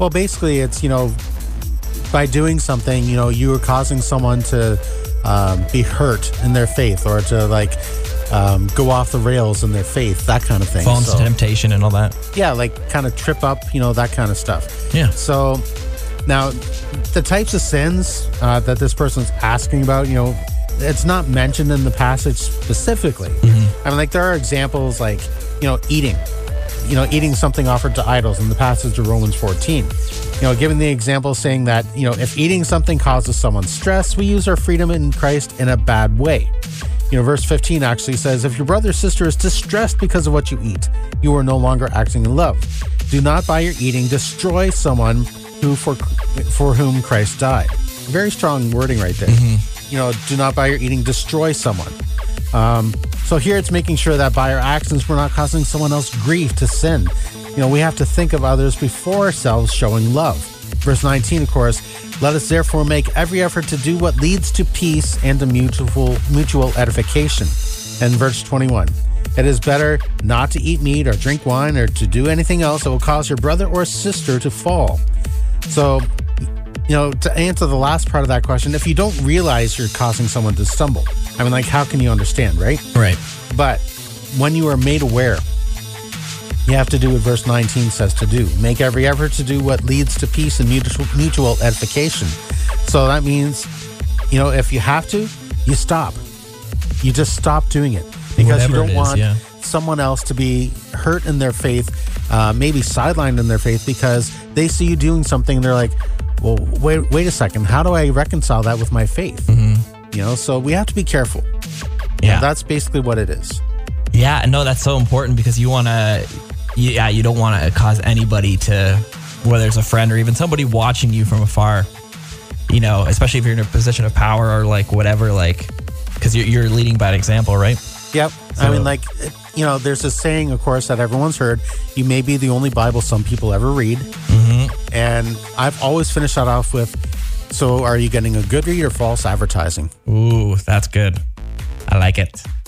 Well, basically, it's, by doing something, you are causing someone to be hurt in their faith, or to go off the rails in their faith, that kind of thing. Fall into temptation and all that. Yeah, kind of trip up, that kind of stuff. Yeah. So now the types of sins that this person's asking about, it's not mentioned in the passage specifically. Mm-hmm. I mean, there are examples eating. Eating something offered to idols in the passage of Romans 14. Giving the example saying that, if eating something causes someone stress, we use our freedom in Christ in a bad way. Verse 15 actually says, if your brother or sister is distressed because of what you eat, you are no longer acting in love. Do not by your eating destroy someone for whom Christ died. Very strong wording right there. Mm-hmm. Do not by your eating destroy someone. So here it's making sure that by our actions, we're not causing someone else grief to sin. We have to think of others before ourselves, showing love. Verse 19, of course, let us therefore make every effort to do what leads to peace and to mutual edification. And verse 21, it is better not to eat meat or drink wine or to do anything else that will cause your brother or sister to fall. So, to answer the last part of that question, if you don't realize you're causing someone to stumble, I mean, how can you understand, right? Right. But when you are made aware, you have to do what verse 19 says to do. Make every effort to do what leads to peace and mutual edification. So that means, if you have to, you stop. You just stop doing it. Because Whatever you don't want someone else to be hurt in their faith, maybe sidelined in their faith, because they see you doing something and they're like, well, wait a second. How do I reconcile that with my faith? Mm-hmm. So we have to be careful. Yeah. That's basically what it is. Yeah, no, that's so important because you don't want to cause anybody to, whether it's a friend or even somebody watching you from afar, especially if you're in a position of power or whatever, because you're leading by example, right? Yep. So, I mean, there's a saying, of course, that everyone's heard. You may be the only Bible some people ever read. Mm-hmm. And I've always finished that off with, so are you getting a good read or false advertising? Ooh, that's good. I like it.